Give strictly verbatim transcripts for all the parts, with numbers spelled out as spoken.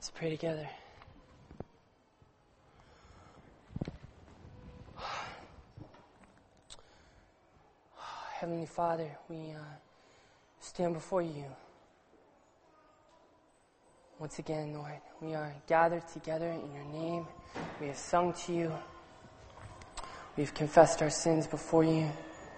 Let's pray together. Heavenly Father, we uh, stand before you. Once again, Lord, we are gathered together in your name. We have sung to you. We've confessed our sins before you.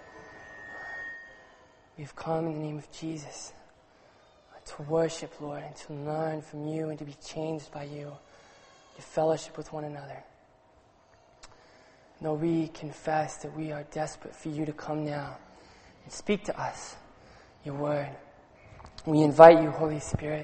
We've come in the name of Jesus to worship, Lord, and to learn from you and to be changed by you, to fellowship with one another. Lord, we confess that we are desperate for you to come now and speak to us your word. We invite you, Holy Spirit.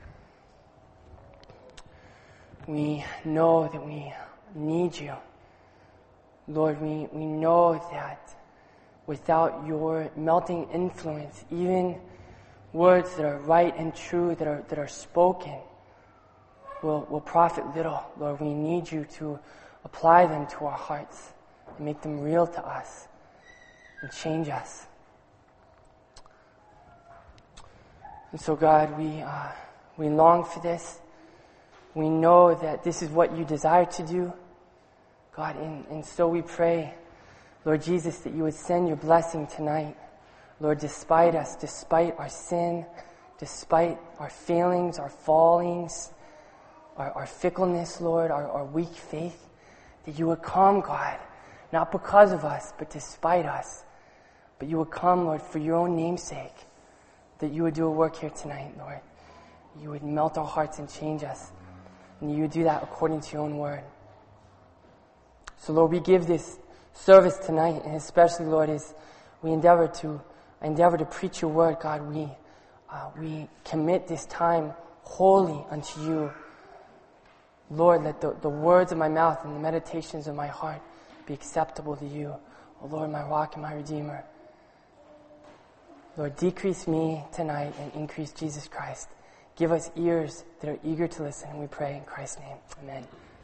We know that we need you. Lord, we, we know that without your melting influence, even words that are right and true, that are that are spoken, will, will profit little. Lord, we need you to apply them to our hearts and make them real to us and change us. And so, God, we uh, we long for this. We know that this is what you desire to do, God, and, and so we pray, Lord Jesus, that you would send your blessing tonight. Lord, despite us, despite our sin, despite our failings, our fallings, our, our fickleness, Lord, our, our weak faith, that you would come, God, not because of us, but despite us. But you would come, Lord, for your own name's sake, that you would do a work here tonight, Lord. You would melt our hearts and change us. And you would do that according to your own word. So, Lord, we give this service tonight, and especially, Lord, as we endeavor to endeavor to preach your word, God, we uh, we commit this time wholly unto you. Lord, let the, the words of my mouth and the meditations of my heart be acceptable to you. Oh, Lord, my rock and my redeemer. Lord, decrease me tonight and increase Jesus Christ. Give us ears that are eager to listen, and we pray in Christ's name. Amen.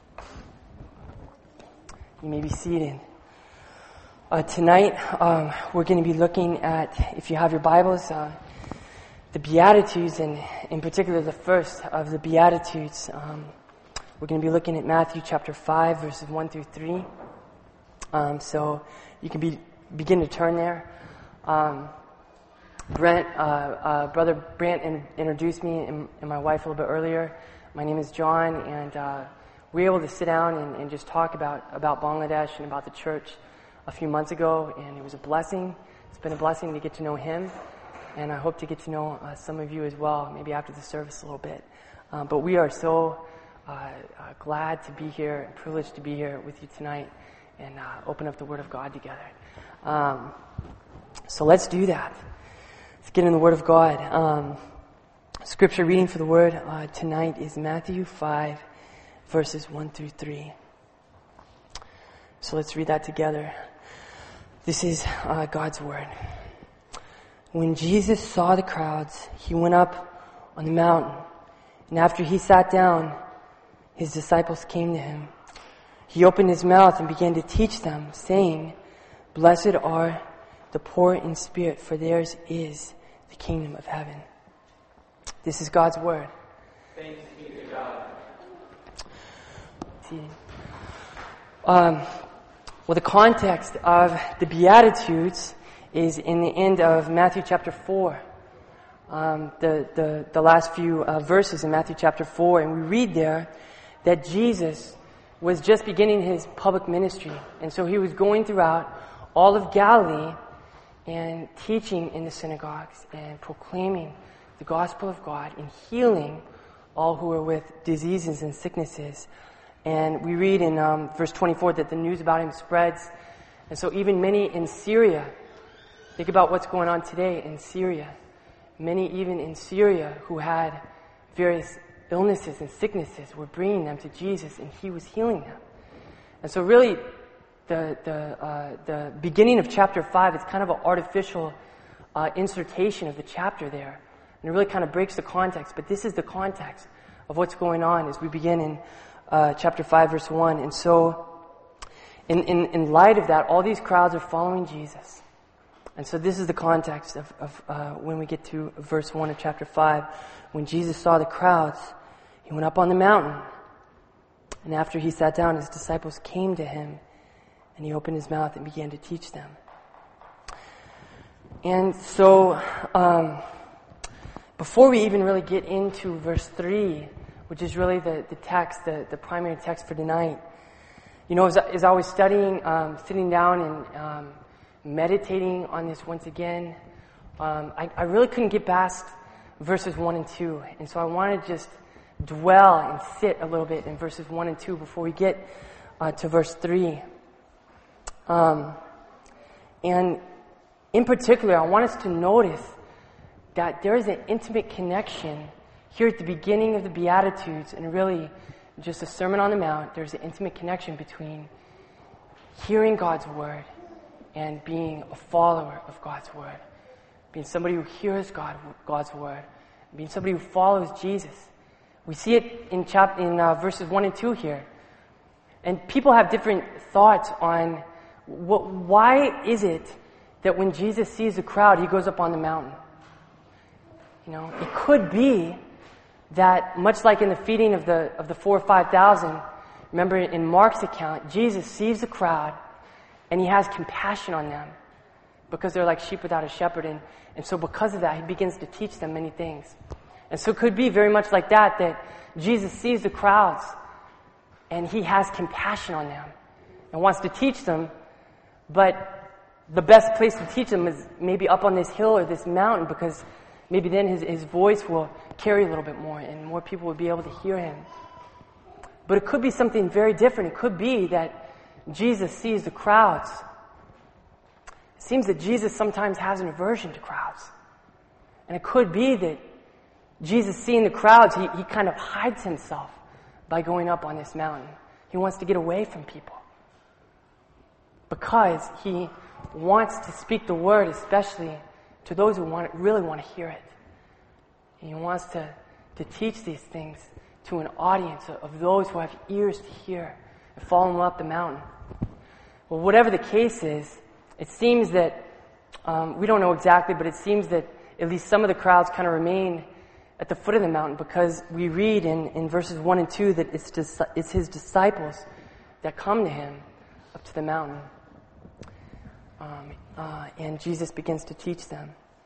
You may be seated. Uh, tonight, um, we're going to be looking at, if you have your Bibles, uh, the Beatitudes, and in particular the first of the Beatitudes. Um, we're going to be looking at Matthew chapter five, verses one through three. Um, so you can be, begin to turn there. Um, Brent, uh, uh, Brother Brent in, introduced me and, and my wife a little bit earlier. My name is John, and uh, we were able to sit down and, and just talk about, about Bangladesh and about the church a few months ago, and it was a blessing. It's been a blessing to get to know him, and I hope to get to know uh, some of you as well, maybe after the service a little bit. Um, but we are so uh, uh, glad to be here and privileged to be here with you tonight and uh, open up the Word of God together. Um, so let's do that. Let's get in the Word of God. Um, scripture reading for the Word uh, tonight is Matthew five, verses one through three. So let's read that together. This is uh, God's Word. When Jesus saw the crowds, he went up on the mountain, and after he sat down, his disciples came to him. He opened his mouth and began to teach them, saying, "Blessed are the poor in spirit, for theirs is the kingdom of heaven." This is God's Word. Thanks be to God. Um, well, the context of the Beatitudes is in the end of Matthew chapter four. Um, the, the, the last few uh, verses in Matthew chapter four, and we read there that Jesus was just beginning his public ministry. And so he was going throughout all of Galilee and teaching in the synagogues and proclaiming the gospel of God and healing all who were with diseases and sicknesses. And we read in um, verse twenty-four that the news about him spreads. And so even many in Syria, think about what's going on today in Syria. Many even in Syria who had various illnesses and sicknesses were bringing them to Jesus, and he was healing them. And so really, the the uh, the beginning of chapter five is kind of an artificial uh, insertion of the chapter there, and it really kind of breaks the context. But this is the context of what's going on as we begin in uh, chapter five, verse one. And so, in, in in light of that, all these crowds are following Jesus, and so this is the context of of uh, when we get to verse one of chapter five. When Jesus saw the crowds, he He went up on the mountain, and after he sat down, his disciples came to him, and he opened his mouth and began to teach them. And so, um, before we even really get into verse three, which is really the, the text, the, the primary text for tonight, you know, as, as I was studying, um, sitting down and um, meditating on this once again, um, I, I really couldn't get past verses one and two. And so I want to just dwell and sit a little bit in verses one and two before we get uh, to verse three. Um, and in particular, I want us to notice that there is an intimate connection here at the beginning of the Beatitudes and really just the Sermon on the Mount. There's an intimate connection between hearing God's Word and being a follower of God's Word. Being somebody who hears God, God's Word. Being somebody who follows Jesus. We see it in chap- in uh, verses one and two here. And people have different thoughts on what, why is it that when Jesus sees a crowd, he goes up on the mountain. You know, it could be that much like in the feeding of the of the four or five thousand, remember in Mark's account, Jesus sees the crowd and he has compassion on them because they're like sheep without a shepherd, and, and so because of that, he begins to teach them many things. And so it could be very much like that, that Jesus sees the crowds and he has compassion on them and wants to teach them, but the best place to teach them is maybe up on this hill or this mountain, because maybe then his, his voice will carry a little bit more and more people will be able to hear him. But it could be something very different. It could be that Jesus sees the crowds. It seems that Jesus sometimes has an aversion to crowds. And it could be that Jesus seeing the crowds, he, he kind of hides himself by going up on this mountain. He wants to get away from people because he wants to speak the word, especially to those who want really want to hear it. And he wants to, to teach these things to an audience of, of those who have ears to hear and follow him up the mountain. Well, whatever the case is, it seems that, um, we don't know exactly, but it seems that at least some of the crowds kind of remain at the foot of the mountain, because we read in, in verses one and two that it's, dis- it's his disciples that come to him up to the mountain. Um, uh, and Jesus begins to teach them.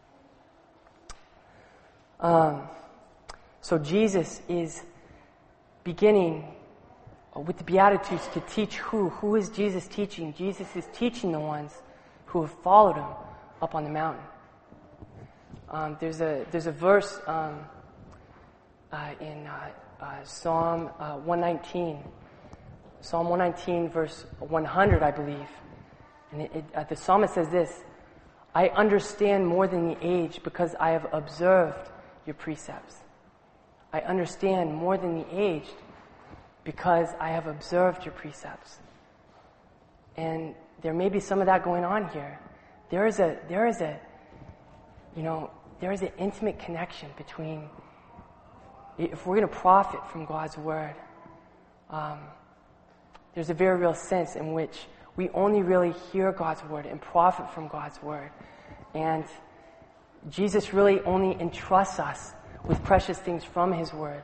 Um, so Jesus is beginning with the Beatitudes to teach who? Who is Jesus teaching? Jesus is teaching the ones who have followed him up on the mountain. Um, there's a there's a verse um, uh, in uh, uh, Psalm uh, one nineteen, Psalm one nineteen, verse one hundred, I believe. And it, it, uh, the psalmist says this: I understand more than the aged because I have observed your precepts. I understand more than the aged because I have observed your precepts. And there may be some of that going on here. There is a, there is a, you know, there is an intimate connection between, if we're going to profit from God's word, um, there's a very real sense in which we only really hear God's word and profit from God's word. And Jesus really only entrusts us with precious things from his word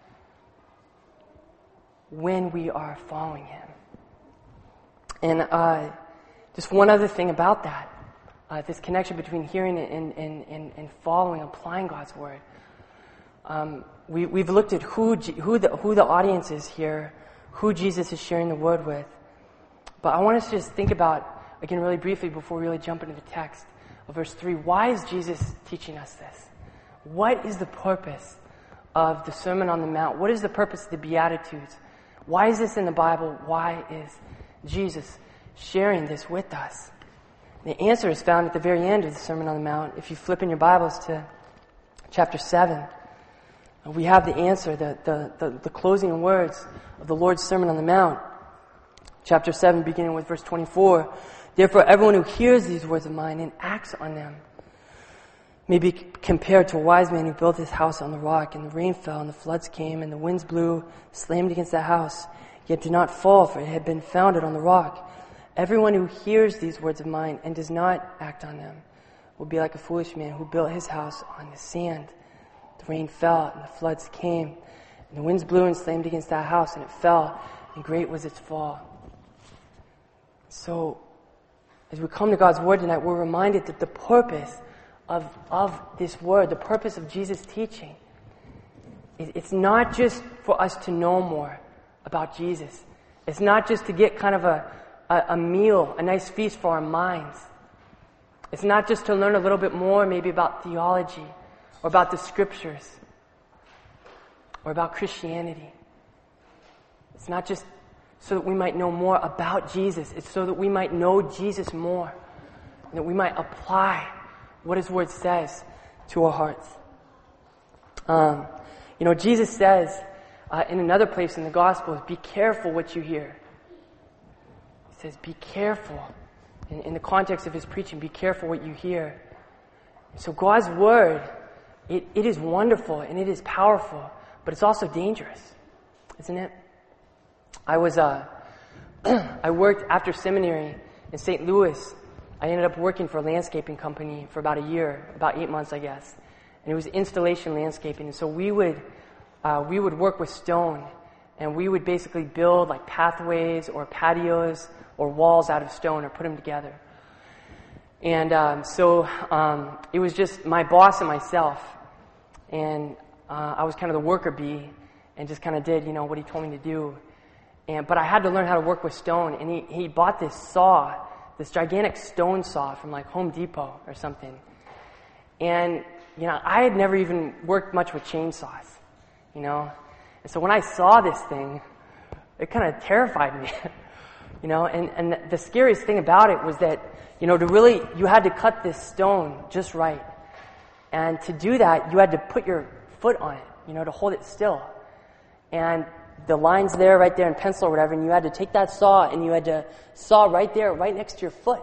when we are following him. And uh, just one other thing about that, uh, this connection between hearing and, and, and, and following, applying God's word. Um, we, we've looked at who, who, the, who the audience is here, who Jesus is sharing the word with. But I want us to just think about, again, really briefly before we really jump into the text of verse three, why is Jesus teaching us this? What is the purpose of the Sermon on the Mount? What is the purpose of the Beatitudes? Why is this in the Bible? Why is Jesus sharing this with us? The answer is found at the very end of the Sermon on the Mount. If you flip in your Bibles to chapter seven, we have the answer, the, the, the, the closing words of the Lord's Sermon on the Mount. Chapter seven, beginning with verse twenty-four. Therefore, everyone who hears these words of mine and acts on them may be compared to a wise man who built his house on the rock, and the rain fell, and the floods came, and the winds blew, slammed against that house, yet did not fall, for it had been founded on the rock. Everyone who hears these words of mine and does not act on them will be like a foolish man who built his house on the sand. The rain fell, and the floods came, And the winds blew and slammed against that house, and it fell, and great was its fall. So, as we come to God's Word tonight, we're reminded that the purpose of, of this Word, the purpose of Jesus' teaching, it, it's not just for us to know more about Jesus. It's not just to get kind of a, a, a meal, a nice feast for our minds. It's not just to learn a little bit more maybe about theology or about the Scriptures or about Christianity. It's not just so that we might know more about Jesus. It's so that we might know Jesus more and that we might apply what His Word says to our hearts. Um, you know, Jesus says uh, in another place in the Gospels, be careful what you hear. He says, be careful. In, in the context of His preaching, be careful what you hear. So God's Word, it, it is wonderful and it is powerful, but it's also dangerous, isn't it? I was, uh, I worked after seminary in Saint Louis. I ended up working for a landscaping company for about a year, about eight months, I guess. And it was installation landscaping. And so we would, uh, we would work with stone, and we would basically build like pathways or patios or walls out of stone or put them together. And um, so um, it was just my boss and myself. And uh, I was kind of the worker bee and just kind of did, you know, what he told me to do. And but I had to learn how to work with stone. And he, he bought this saw, this gigantic stone saw from like Home Depot or something. And, you know, I had never even worked much with chainsaws, you know. And so when I saw this thing, it kind of terrified me. You know, and, and the scariest thing about it was that, you know, to really, you had to cut this stone just right. And to do that, you had to put your foot on it, you know, to hold it still. And the line's there, right there in pencil or whatever, and you had to take that saw and you had to saw right there, right next to your foot.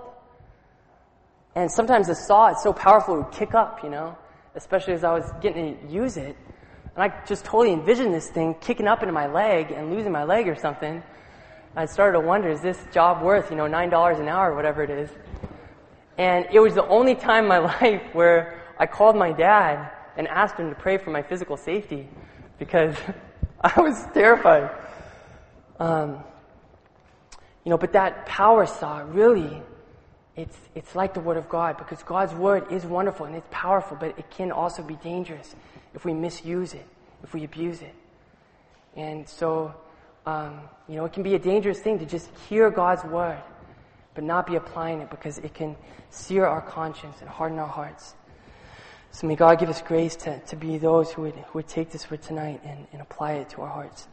And sometimes the saw is so powerful it would kick up, you know, especially as I was getting to use it. And I just totally envisioned this thing kicking up into my leg and losing my leg or something. I started to wonder, is this job worth, you know, nine dollars an hour or whatever it is? And it was the only time in my life where I called my dad and asked him to pray for my physical safety because I was terrified. Um, you know, but that power saw, really, it's it's like the Word of God, because God's Word is wonderful and it's powerful, but it can also be dangerous if we misuse it, if we abuse it. And so, um, you know, it can be a dangerous thing to just hear God's Word, but not be applying it, because it can sear our conscience and harden our hearts. So may God give us grace to, to be those who would, who would take this word tonight and, and apply it to our hearts.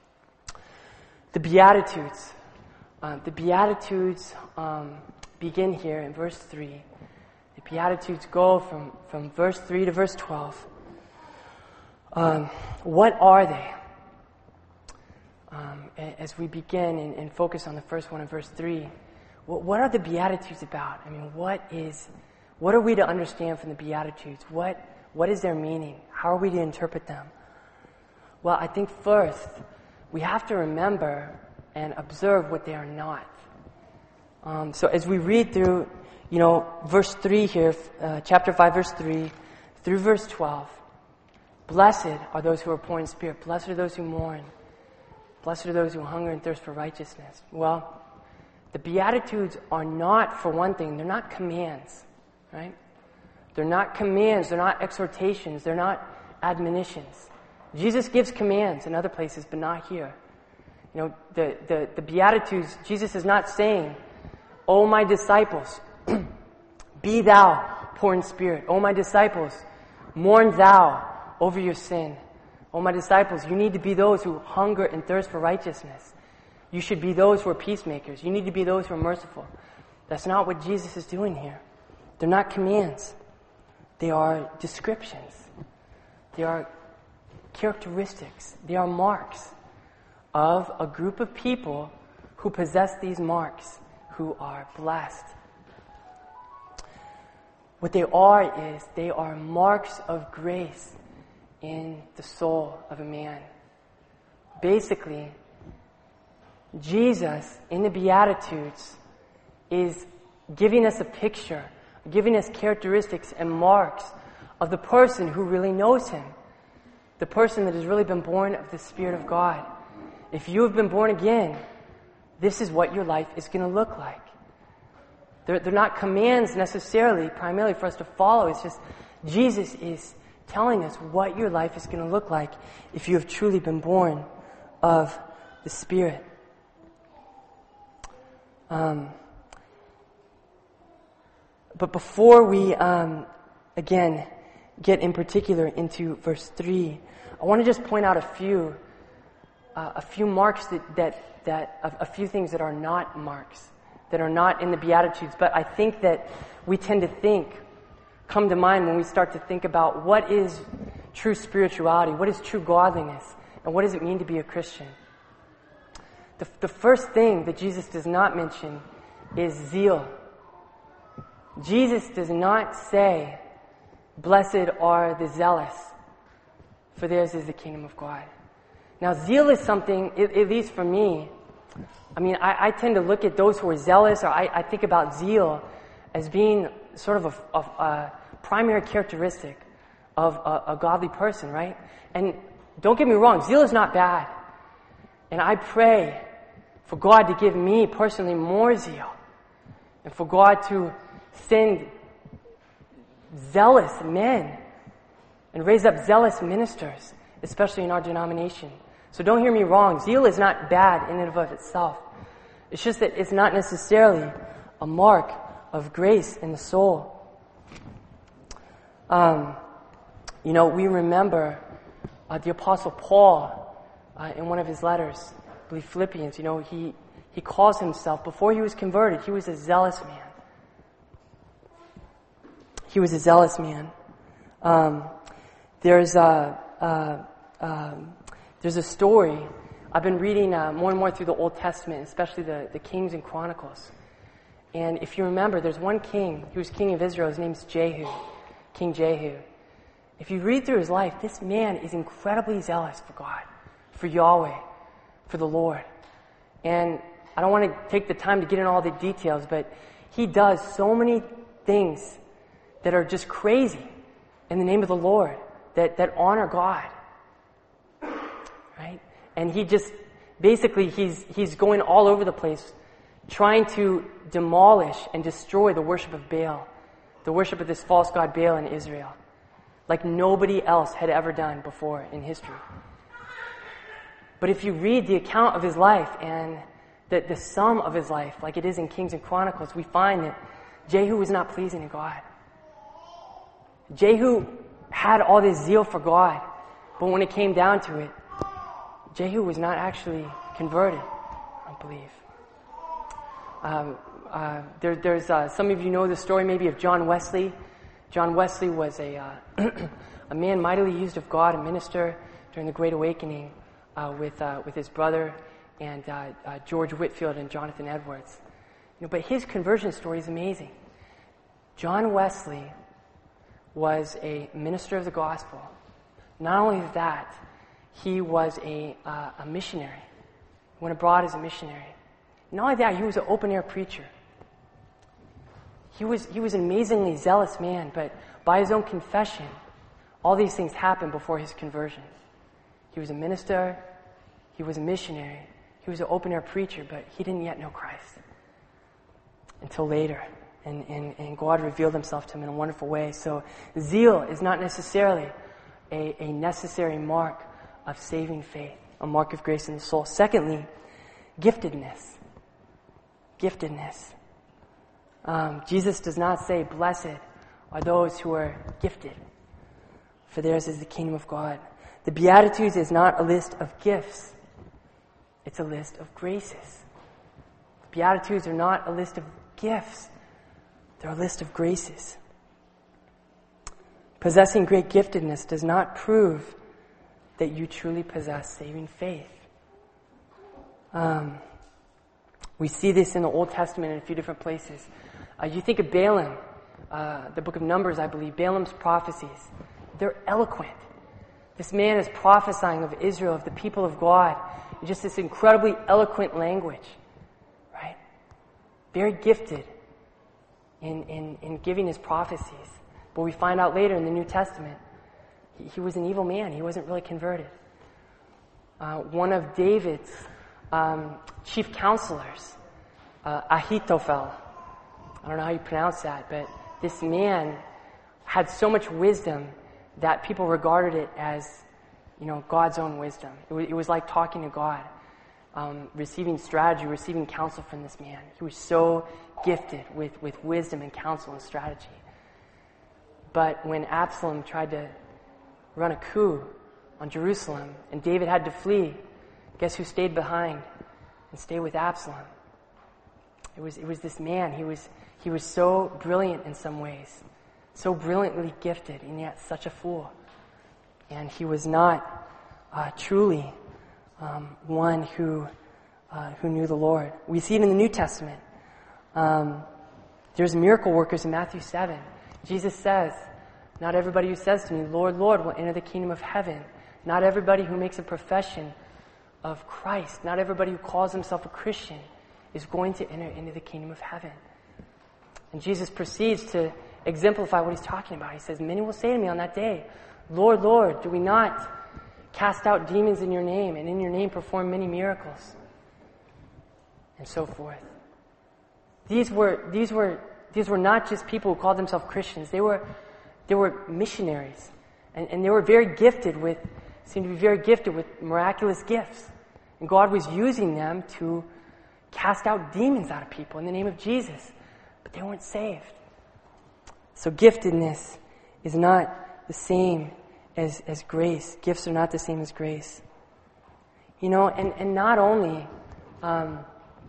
The Beatitudes. Uh, the Beatitudes um, begin here in verse three. The Beatitudes go from, from verse three to verse twelve. Um, what are they? Um, as we begin and, and focus on the first one in verse three, what, what are the Beatitudes about? I mean, what is... What are we to understand from the Beatitudes? What What is their meaning? How are we to interpret them? Well, I think first, we have to remember and observe what they are not. Um, so as we read through, you know, verse three here, uh, chapter five, verse three, through verse twelve, blessed are those who are poor in spirit. Blessed are those who mourn. Blessed are those who hunger and thirst for righteousness. Well, the Beatitudes are not, for one thing, they're not commands. Right? They're not commands, they're not exhortations, they're not admonitions. Jesus gives commands in other places, but not here. You know, the, the, the Beatitudes, Jesus is not saying, "O my disciples, be thou poor in spirit. O my disciples, mourn thou over your sin. O my disciples, you need to be those who hunger and thirst for righteousness. You should be those who are peacemakers. You need to be those who are merciful." That's not what Jesus is doing here. They're not commands. They are descriptions. They are characteristics. They are marks of a group of people who possess these marks, who are blessed. What they are is they are marks of grace in the soul of a man. Basically, Jesus in the Beatitudes is giving us a picture, giving us characteristics and marks of the person who really knows Him, the person that has really been born of the Spirit of God. If you have been born again, this is what your life is going to look like. They're, they're not commands necessarily, primarily for us to follow. It's just Jesus is telling us what your life is going to look like if you have truly been born of the Spirit. Um, but before we, um, again, get in particular into verse three, I want to just point out a few, uh, a few marks that that that a, a few things that are not marks, that are not in the Beatitudes. But I think that we tend to think, come to mind when we start to think about what is true spirituality, what is true godliness, and what does it mean to be a Christian. The, the first thing that Jesus does not mention is zeal. Jesus does not say, "Blessed are the zealous, for theirs is the kingdom of God." Now, zeal is something, at, at least for me, I mean, I, I tend to look at those who are zealous, or I, I think about zeal as being sort of a, a, a primary characteristic of a, a godly person, right? And don't get me wrong, zeal is not bad. And I pray for God to give me personally more zeal, and for God to send zealous men and raise up zealous ministers, especially in our denomination. So don't hear me wrong. Zeal is not bad in and of itself. It's just that it's not necessarily a mark of grace in the soul. Um, you know, we remember uh, the Apostle Paul uh, in one of his letters, I believe Philippians, you know, he, he calls himself, before he was converted, he was a zealous man. He was a zealous man. Um, there's a, a, um, there's a story. I've been reading uh, more and more through the Old Testament, especially the, the Kings and Chronicles. And if you remember, there's one king, he was king of Israel, his name's Jehu, King Jehu. If you read through his life, this man is incredibly zealous for God, for Yahweh, for the Lord. And I don't want to take the time to get into all the details, but he does so many things that are just crazy in the name of the Lord, that, that honor God. Right? And he just, basically, he's, he's going all over the place, trying to demolish and destroy the worship of Baal, the worship of this false god Baal in Israel, like nobody else had ever done before in history. But if you read the account of his life and the, the sum of his life, like it is in Kings and Chronicles, we find that Jehu was not pleasing to God. Jehu had all this zeal for God, but when it came down to it, Jehu was not actually converted, I believe. Um, uh, there, there's uh, some of you know the story maybe of John Wesley. John Wesley was a uh, a man mightily used of God, a minister during the Great Awakening uh, with uh, with his brother and uh, uh, George Whitefield and Jonathan Edwards. You know, but his conversion story is amazing. John Wesley was a minister of the gospel. Not only that, he was a uh, a missionary. He went abroad as a missionary. Not only that, he was an open-air preacher. He was he was an amazingly zealous man, but by his own confession, all these things happened before his conversion. He was a minister, he was a missionary, he was an open-air preacher, but he didn't yet know Christ until later. And, and, and God revealed himself to him in a wonderful way. So zeal is not necessarily a, a necessary mark of saving faith, a mark of grace in the soul. Secondly, giftedness. Giftedness. Um, Jesus does not say, "Blessed are those who are gifted, for theirs is the kingdom of God." The Beatitudes is not a list of gifts. It's a list of graces. The Beatitudes are not a list of gifts. They're a list of graces. Possessing great giftedness does not prove that you truly possess saving faith. Um, we see this in the Old Testament in a few different places. Uh, you think of Balaam, uh, the book of Numbers, I believe, Balaam's prophecies. They're eloquent. This man is prophesying of Israel, of the people of God, in just this incredibly eloquent language, right? Very gifted in, in, in giving his prophecies. But we find out later in the New Testament, he, he was an evil man. He wasn't really converted. Uh, one of David's um, chief counselors, uh, Ahithophel, I don't know how you pronounce that, but this man had so much wisdom that people regarded it as, you know, God's own wisdom. It was, it was like talking to God, um, receiving strategy, receiving counsel from this man. He was so gifted with, with wisdom and counsel and strategy. But when Absalom tried to run a coup on Jerusalem and David had to flee, guess who stayed behind and stayed with Absalom? It was, it was this man. He was, he was so brilliant in some ways, so brilliantly gifted, and yet such a fool. And he was not uh, truly um, one who uh, who knew the Lord. We see it in the New Testament. Um, there's miracle workers in Matthew seven. Jesus says, "Not everybody who says to me, 'Lord, Lord,' will enter the kingdom of heaven. Not everybody who makes a profession of Christ, not everybody who calls himself a Christian, is going to enter into the kingdom of heaven." And Jesus proceeds to exemplify what he's talking about. He says, "Many will say to me on that day, 'Lord, Lord, do we not cast out demons in your name, and in your name perform many miracles?'" And so forth. These were these were these were not just people who called themselves Christians. They were they were missionaries, and, and they were very gifted with seemed to be very gifted with miraculous gifts, and God was using them to cast out demons out of people in the name of Jesus, but they weren't saved. So giftedness is not the same as, as grace. Gifts are not the same as grace. You know, and, and not only, um,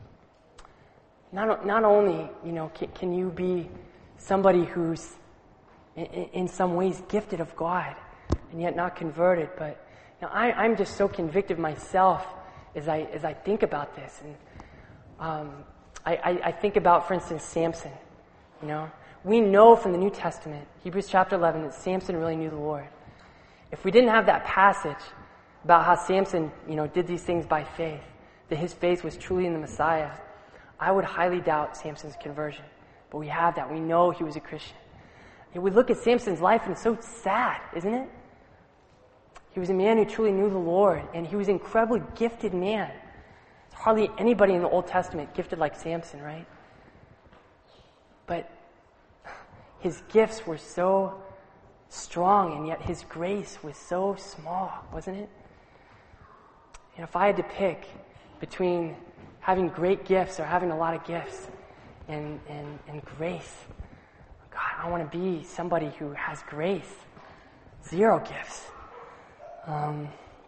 not, not only, you know, can, can you be somebody who's in, in some ways gifted of God and yet not converted, but you know, I, I'm just so convicted myself as I as I think about this. And um, I, I, I think about, for instance, Samson. You know, we know from the New Testament, Hebrews chapter eleven, that Samson really knew the Lord. If we didn't have that passage about how Samson, you know, did these things by faith, that his faith was truly in the Messiah, I would highly doubt Samson's conversion. But we have that. We know he was a Christian. And we look at Samson's life and it's so sad, isn't it? He was a man who truly knew the Lord, and he was an incredibly gifted man. There's hardly anybody in the Old Testament gifted like Samson, right? But his gifts were so strong, and yet his grace was so small, wasn't it? And if I had to pick between having great gifts or having a lot of gifts and, and, and grace, God, I want to be somebody who has grace. Zero gifts. Um,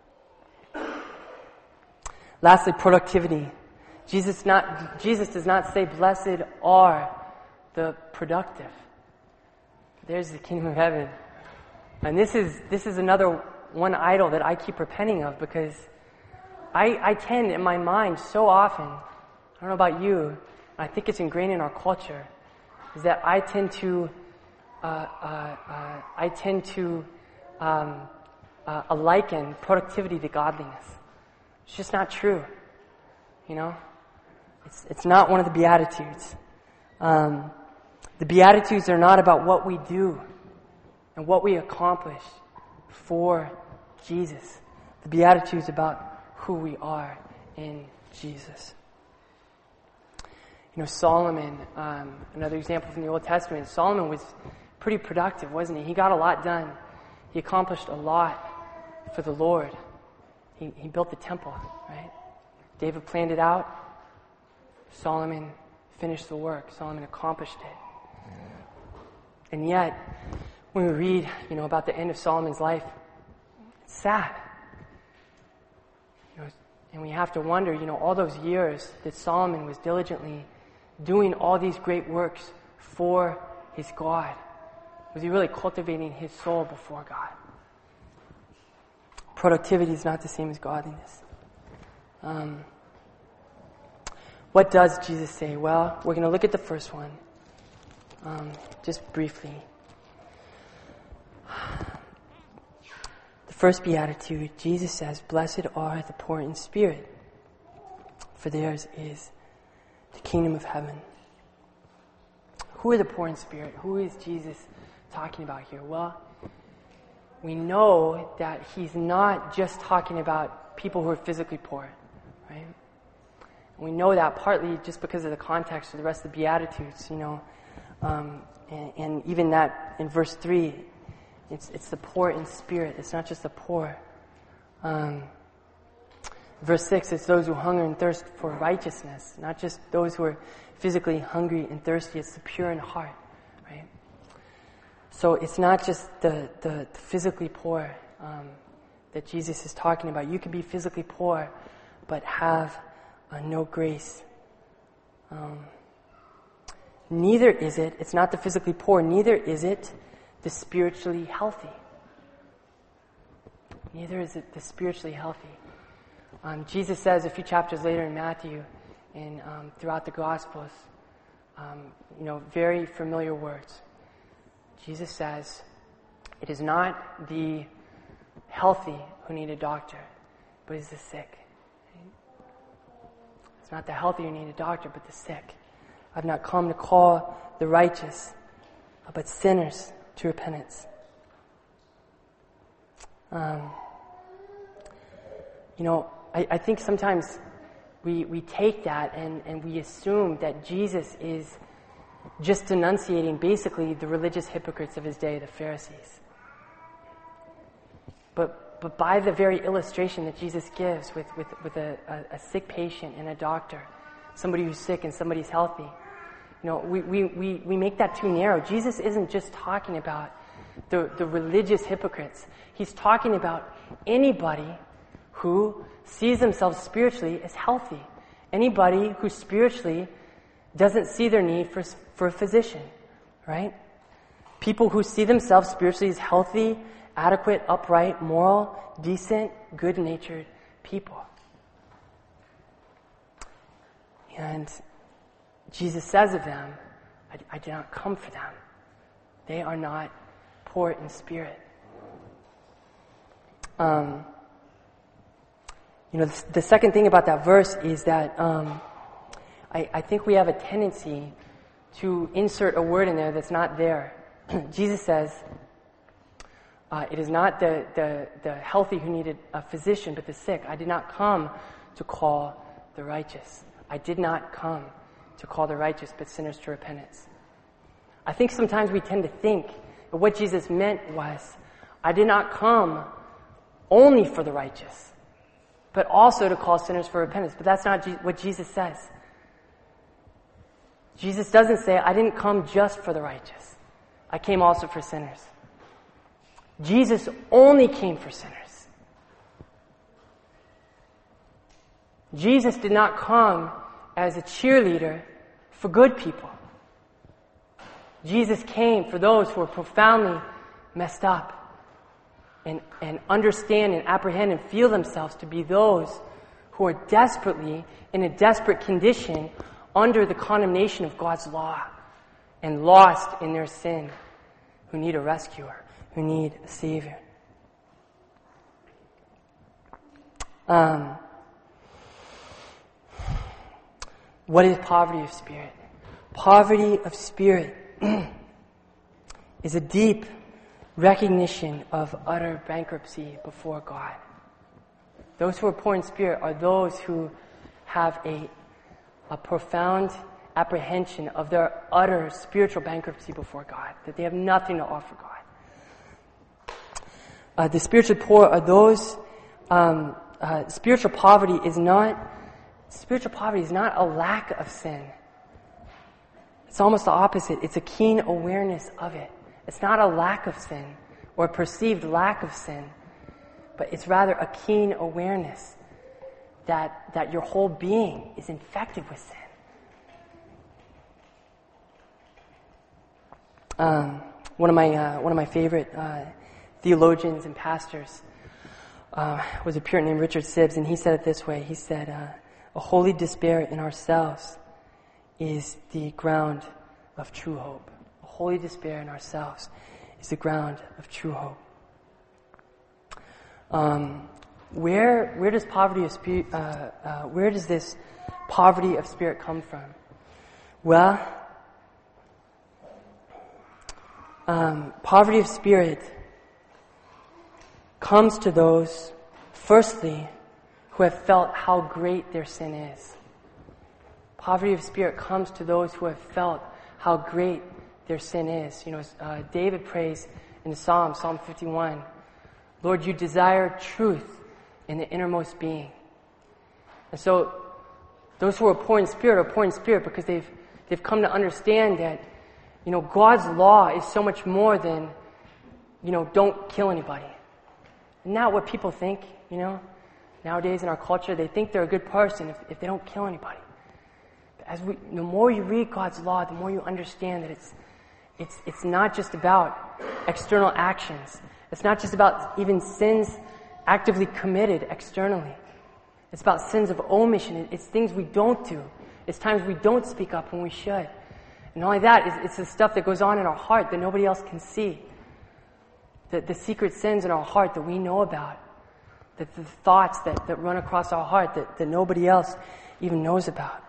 lastly, productivity. Jesus not Jesus does not say, "Blessed are the productive." There's the kingdom of heaven. And this is this is another one idol that I keep repenting of, because I, I tend in my mind so often, I don't know about you, I think it's ingrained in our culture, is that I tend to uh, uh, uh, I tend to um, uh, liken productivity to godliness. It's just not true. You know, it's it's not one of the Beatitudes. Um, the Beatitudes are not about what we do and what we accomplish for Jesus. The Beatitudes about who we are in Jesus. You know, Solomon, um, another example from the Old Testament, Solomon was pretty productive, wasn't he? He got a lot done. He accomplished a lot for the Lord. He, he built the temple, right? David planned it out. Solomon finished the work. Solomon accomplished it. And yet, when we read, you know, about the end of Solomon's life, it's sad. You know, and we have to wonder, you know, all those years that Solomon was diligently doing all these great works for his God, was he really cultivating his soul before God? Productivity is not the same as godliness. Um, what does Jesus say? Well, we're going to look at the first one, um, just briefly. The first beatitude, Jesus says, "Blessed are the poor in spirit, for theirs is the kingdom of heaven." Who are the poor in spirit? Who is Jesus talking about here? Well, we know that he's not just talking about people who are physically poor, right? We know that partly just because of the context of the rest of the Beatitudes, you know. Um, and, and even that in verse three, it's it's the poor in spirit. It's not just the poor. Um, verse six, it's those who hunger and thirst for righteousness, not just those who are physically hungry and thirsty. It's the pure in heart, right? So it's not just the, the, the physically poor um, that Jesus is talking about. You can be physically poor, but have uh, no grace. Um, neither is it, it's not the physically poor, neither is it the spiritually healthy. Neither is it the spiritually healthy. Um, Jesus says a few chapters later in Matthew and um, throughout the Gospels, um, you know, very familiar words. Jesus says, it is not the healthy who need a doctor, but it's the sick. It's not the healthy who need a doctor, but the sick. I've not come to call the righteous, but sinners to repentance. Um, you know, I, I think sometimes we we take that and, and we assume that Jesus is just denunciating basically the religious hypocrites of his day, the Pharisees. But but by the very illustration that Jesus gives with, with, with a, a, a sick patient and a doctor, somebody who's sick and somebody's healthy, you know, we, we, we, we make that too narrow. Jesus isn't just talking about the, the religious hypocrites. He's talking about anybody who sees themselves spiritually as healthy. Anybody who spiritually doesn't see their need for, for a physician, right? People who see themselves spiritually as healthy, adequate, upright, moral, decent, good-natured people. And Jesus says of them, I, I did not come for them. They are not poor in spirit. Um, you know, the, the second thing about that verse is that um, I, I think we have a tendency to insert a word in there that's not there. Jesus says, uh, it is not the, the, the healthy who needed a physician, but the sick. I did not come to call the righteous. I did not come to call the righteous, but sinners to repentance. I think sometimes we tend to think that what Jesus meant was, I did not come only for the righteous, but also to call sinners for repentance. But that's not what Jesus says. Jesus doesn't say, I didn't come just for the righteous. I came also for sinners. Jesus only came for sinners. Jesus did not come as a cheerleader for good people. Jesus came for those who are profoundly messed up and, and understand and apprehend and feel themselves to be those who are desperately in a desperate condition under the condemnation of God's law and lost in their sin, who need a rescuer, who need a Savior. Um, what is poverty of spirit? Poverty of spirit is a deep recognition of utter bankruptcy before God. Those who are poor in spirit are those who have a, a profound apprehension of their utter spiritual bankruptcy before God, that they have nothing to offer God. Uh, the spiritually poor are those, um, uh, spiritual poverty is not, spiritual poverty is not a lack of sin. It's almost the opposite. It's a keen awareness of it. It's not a lack of sin or a perceived lack of sin, but it's rather a keen awareness that, that your whole being is infected with sin. Um, one of my uh, one of my favorite uh, theologians and pastors uh, was a Puritan named Richard Sibbes, and he said it this way. He said, uh, "A holy despair in ourselves is the ground of true hope. A holy despair in ourselves is the ground of true hope." Um, where where does poverty of spirit? Uh, uh, where does this poverty of spirit come from? Well, um, poverty of spirit comes to those, firstly, who have felt how great their sin is. Poverty of spirit comes to those who have felt how great their sin is. You know, uh, David prays in the Psalm, Psalm fifty-one, Lord, you desire truth in the innermost being. And so, those who are poor in spirit are poor in spirit because they've they've come to understand that, you know, God's law is so much more than, you know, don't kill anybody. Not what people think, you know. Nowadays in our culture, they think they're a good person if, if they don't kill anybody. But as we, the more you read God's law, the more you understand that it's it's it's not just about external actions. It's not just about even sins actively committed externally. It's about sins of omission. It's things we don't do. It's times we don't speak up when we should. And not only that, it's, it's the stuff that goes on in our heart that nobody else can see. The, the secret sins in our heart that we know about. The, the thoughts that, that run across our heart that, that nobody else even knows about.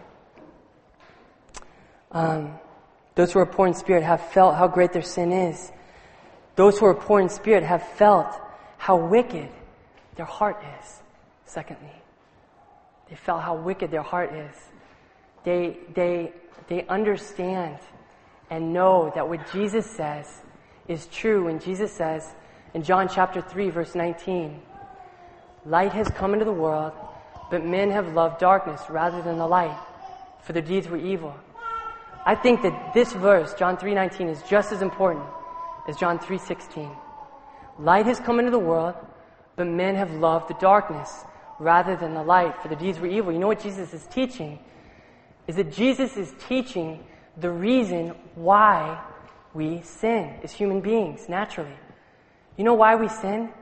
Um, those who are poor in spirit have felt how great their sin is. Those who are poor in spirit have felt how wicked their heart is. Secondly, they felt how wicked their heart is. They, they, they understand and know that what Jesus says is true. And Jesus says in John chapter three, verse nineteen, light has come into the world, but men have loved darkness rather than the light, for their deeds were evil. I think that this verse, John three nineteen, is just as important as John three sixteen. Light has come into the world, but men have loved the darkness rather than the light, for the deeds were evil. You know what Jesus is teaching? Is that Jesus is teaching the reason why we sin as human beings, naturally. You know why we sin?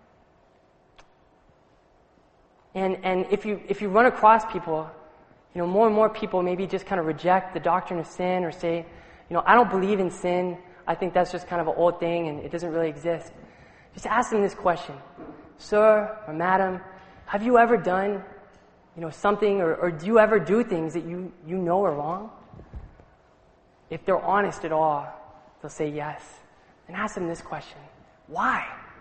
And and if you if you run across people, you know, more and more people maybe just kind of reject the doctrine of sin or say, you know, I don't believe in sin. I think that's just kind of an old thing and it doesn't really exist. Just ask them this question. Sir or madam, have you ever done, you know, something or, or do you ever do things that you, you know are wrong? If they're honest at all, they'll say yes. And ask them this question. Why?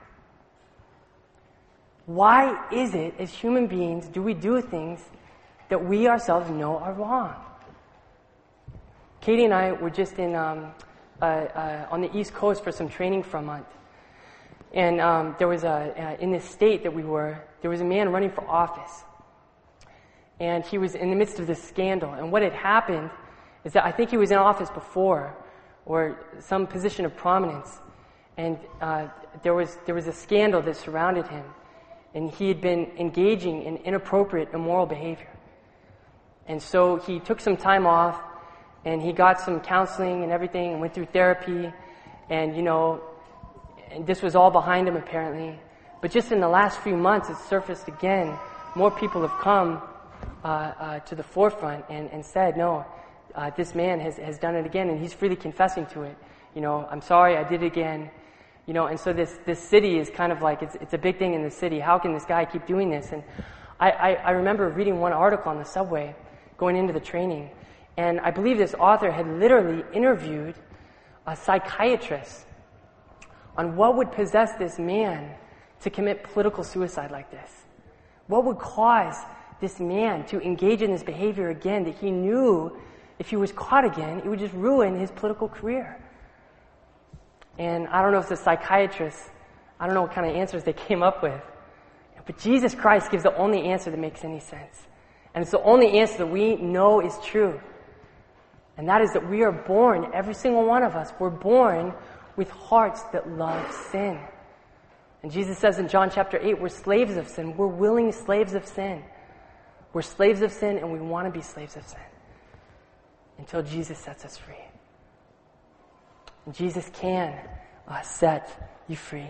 Why is it, as human beings, do we do things that we ourselves know are wrong? Katie and I were just in um, uh, uh, on the East Coast for some training for a month. And um, there was a, uh, in this state that we were, there was a man running for office. And he was in the midst of this scandal. And what had happened is that I think he was in office before, or some position of prominence. And uh, there was there was a scandal that surrounded him. And he had been engaging in inappropriate, immoral behavior. And so he took some time off, and he got some counseling and everything, and went through therapy. And, you know, and this was all behind him apparently. But just in the last few months, it's surfaced again. More people have come uh, uh, to the forefront and, and said, no, uh, this man has, has done it again, and he's freely confessing to it. You know, I'm sorry, I did it again. You know, and so this, this city is kind of like, it's, it's a big thing in the city. How can this guy keep doing this? And I, I, I remember reading one article on the subway going into the training, and I believe this author had literally interviewed a psychiatrist on what would possess this man to commit political suicide like this. What would cause this man to engage in this behavior again that he knew if he was caught again, it would just ruin his political career. And I don't know if the psychiatrists, I don't know what kind of answers they came up with, but Jesus Christ gives the only answer that makes any sense. And it's the only answer that we know is true. And that is that we are born, every single one of us, we're born with hearts that love sin. And Jesus says in John chapter eight, we're slaves of sin. We're willing slaves of sin. We're slaves of sin and we want to be slaves of sin until Jesus sets us free. And Jesus can uh, set you free.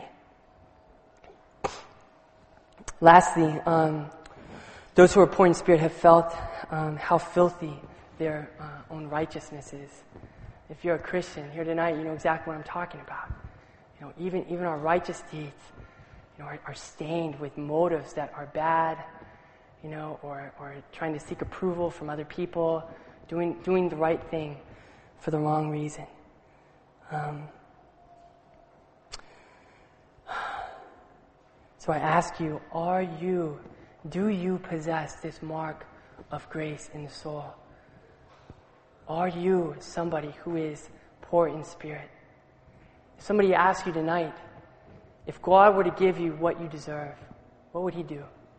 Lastly, um, those who are poor in spirit have felt um, how filthy their uh, own righteousness is. If you're a Christian here tonight, you know exactly what I'm talking about. You know, even even our righteous deeds, you know, are, are stained with motives that are bad, you know, or or trying to seek approval from other people, doing doing the right thing for the wrong reason. Um, So I ask you, are you, do you possess this mark of grace in the soul? Are you somebody who is poor in spirit? If somebody asks you tonight, if God were to give you what you deserve, what would He do?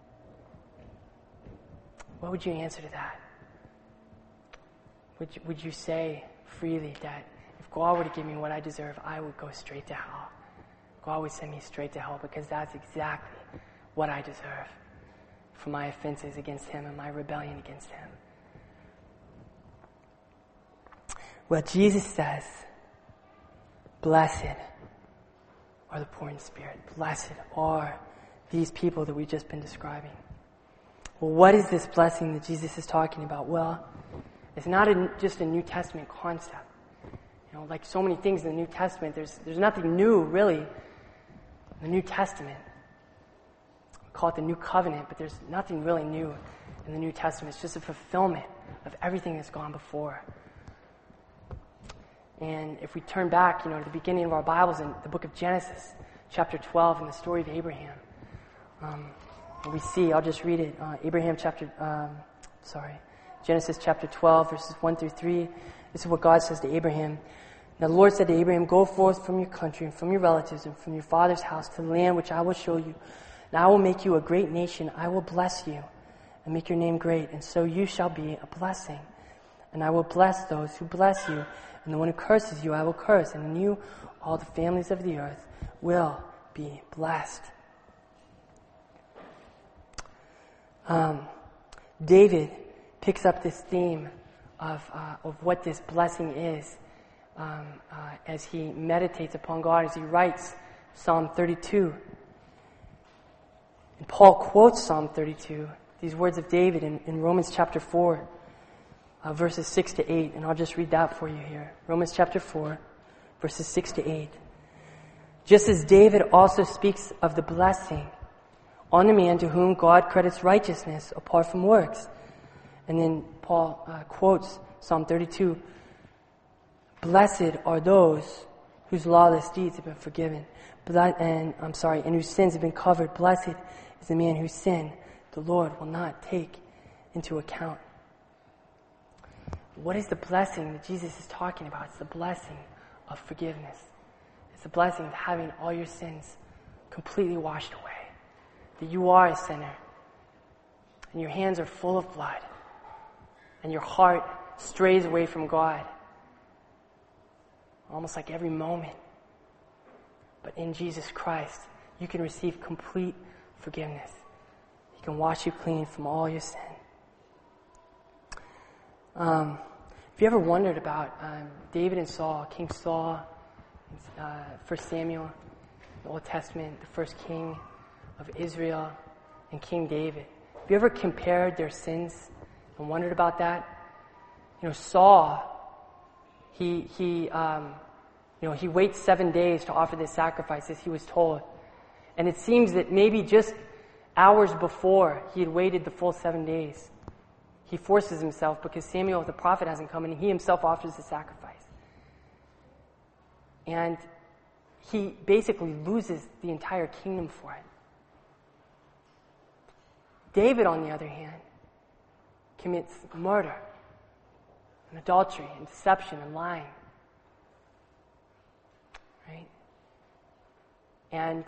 What would you answer to that? Would you, would you say freely that if God were to give me what I deserve, I would go straight to hell? God would send me straight to hell because that's exactly what I deserve for my offenses against Him and my rebellion against Him. Well, Jesus says, blessed are the poor in spirit. Blessed are these people that we've just been describing. Well, what is this blessing that Jesus is talking about? Well, it's not a, just a New Testament concept. You know, like so many things in the New Testament, there's there's nothing new, really, in the New Testament. We call it the New Covenant, but there's nothing really new in the New Testament. It's just a fulfillment of everything that's gone before. And if we turn back, you know, to the beginning of our Bibles in the book of Genesis, chapter twelve, in the story of Abraham, um, we see, I'll just read it, uh, Abraham chapter, um, sorry, Genesis chapter twelve, verses one through three. This is what God says to Abraham. Now the Lord said to Abraham, go forth from your country and from your relatives and from your father's house to the land which I will show you. And I will make you a great nation. I will bless you and make your name great. And so you shall be a blessing. And I will bless those who bless you. And the one who curses you, I will curse. And in you, all the families of the earth will be blessed. Um, David picks up this theme of uh, of what this blessing is um, uh, as he meditates upon God, as he writes Psalm thirty-two. And Paul quotes Psalm thirty-two, these words of David in, in Romans chapter four. Uh, verses six to eight, and I'll just read that for you here. Romans chapter four, verses six to eight. Just as David also speaks of the blessing on the man to whom God credits righteousness apart from works. And then Paul uh, quotes Psalm thirty-two. Blessed are those whose lawless deeds have been forgiven, and I'm sorry, and whose sins have been covered. Blessed is the man whose sin the Lord will not take into account. What is the blessing that Jesus is talking about? It's the blessing of forgiveness. It's the blessing of having all your sins completely washed away. That you are a sinner. And your hands are full of blood. And your heart strays away from God. Almost like every moment. But in Jesus Christ, you can receive complete forgiveness. He can wash you clean from all your sin. Um, have you ever wondered about um, David and Saul, King Saul, uh, First Samuel, the Old Testament, the first king of Israel, and King David? Have you ever compared their sins and wondered about that? You know, Saul, he he um, you know he waits seven days to offer this sacrifice, as he was told, and it seems that maybe just hours before he had waited the full seven days. He forces himself because Samuel the prophet hasn't come, and he himself offers the sacrifice. And he basically loses the entire kingdom for it. David, on the other hand, commits murder and adultery and deception and lying. Right? And,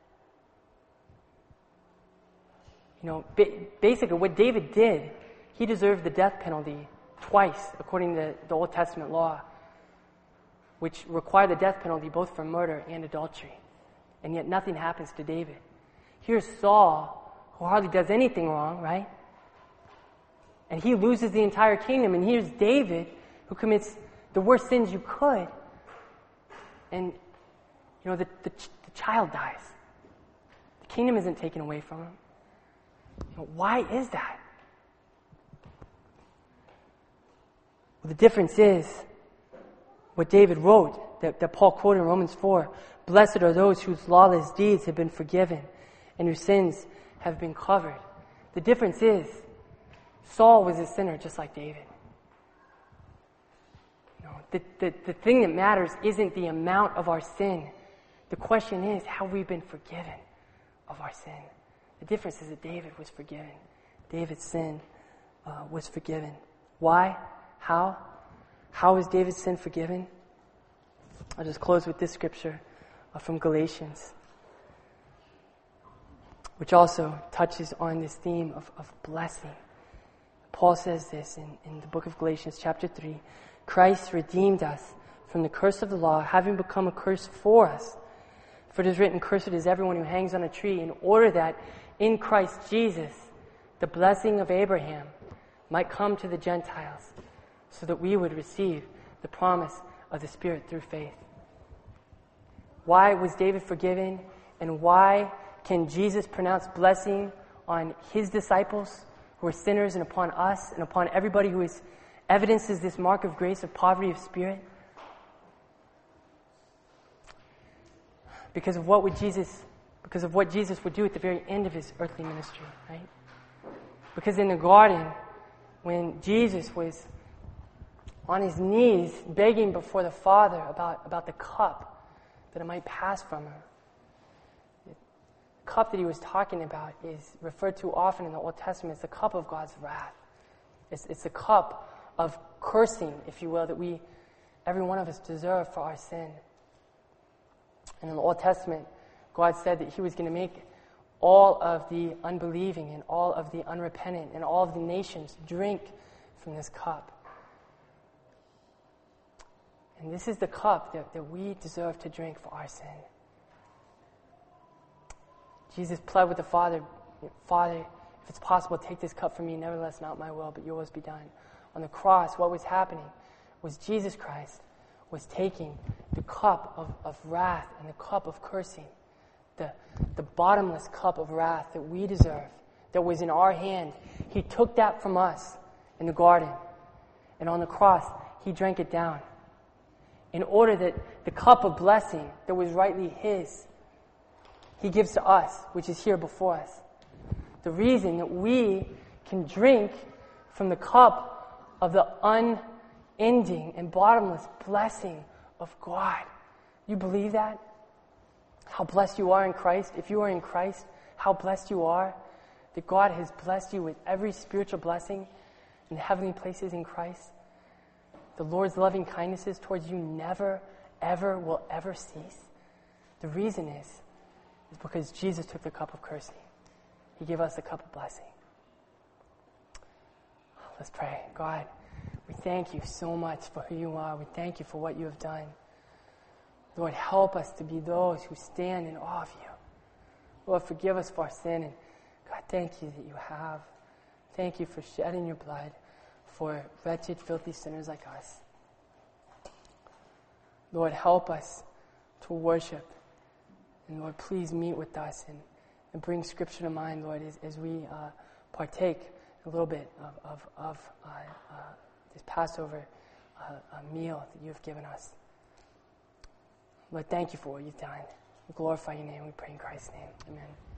you know, ba- basically what David did, he deserved the death penalty twice, according to the Old Testament law, which required the death penalty both for murder and adultery. And yet nothing happens to David. Here's Saul, who hardly does anything wrong, right? And he loses the entire kingdom. And here's David, who commits the worst sins you could. And, you know, the, the, the child dies. The kingdom isn't taken away from him. You know, why is that? Well, the difference is what David wrote, that, that Paul quoted in Romans four. Blessed are those whose lawless deeds have been forgiven and whose sins have been covered. The difference is Saul was a sinner just like David. You know, the, the, the thing that matters isn't the amount of our sin. The question is, have we been forgiven of our sin. The difference is that David was forgiven. David's sin uh, was forgiven. Why? How? How was David's sin forgiven? I'll just close with this scripture uh, from Galatians, which also touches on this theme of, of blessing. Paul says this in, in the book of Galatians chapter three. Christ redeemed us from the curse of the law, having become a curse for us. For it is written, cursed is everyone who hangs on a tree, in order that in Christ Jesus the blessing of Abraham might come to the Gentiles, so that we would receive the promise of the Spirit through faith. Why was David forgiven? And why can Jesus pronounce blessing on his disciples who are sinners, and upon us, and upon everybody who is evidences this mark of grace of poverty of spirit? Because of what would Jesus, because of what Jesus would do at the very end of his earthly ministry, right? Because in the garden, when Jesus was on his knees begging before the Father about, about the cup that it might pass from him, the cup that he was talking about is referred to often in the Old Testament as the cup of God's wrath. It's, it's the cup of cursing, if you will, that we, every one of us, deserve for our sin. And in the Old Testament, God said that he was going to make all of the unbelieving and all of the unrepentant and all of the nations drink from this cup. And this is the cup that, that we deserve to drink for our sin. Jesus pled with the Father, Father, if it's possible, take this cup from me, nevertheless not my will, but yours be done. On the cross, what was happening was Jesus Christ was taking the cup of, of wrath and the cup of cursing, the, the bottomless cup of wrath that we deserve, that was in our hand. He took that from us in the garden, and on the cross, he drank it down in order that the cup of blessing that was rightly his, he gives to us, which is here before us. The reason that we can drink from the cup of the unending and bottomless blessing of God. You believe that? How blessed you are in Christ. If you are in Christ, how blessed you are. That God has blessed you with every spiritual blessing in the heavenly places in Christ. The Lord's loving kindnesses towards you never, ever will ever cease. The reason is, is because Jesus took the cup of cursing. He gave us the cup of blessing. Let's pray. God, we thank you so much for who you are. We thank you for what you have done. Lord, help us to be those who stand in awe of you. Lord, forgive us for our sin. And God, thank you that you have. Thank you for shedding your blood for wretched, filthy sinners like us. Lord, help us to worship. And Lord, please meet with us and, and bring Scripture to mind, Lord, as, as we uh, partake a little bit of, of, of uh, uh, this Passover uh, a meal that you have given us. Lord, thank you for what you've done. We glorify your name. We pray in Christ's name. Amen.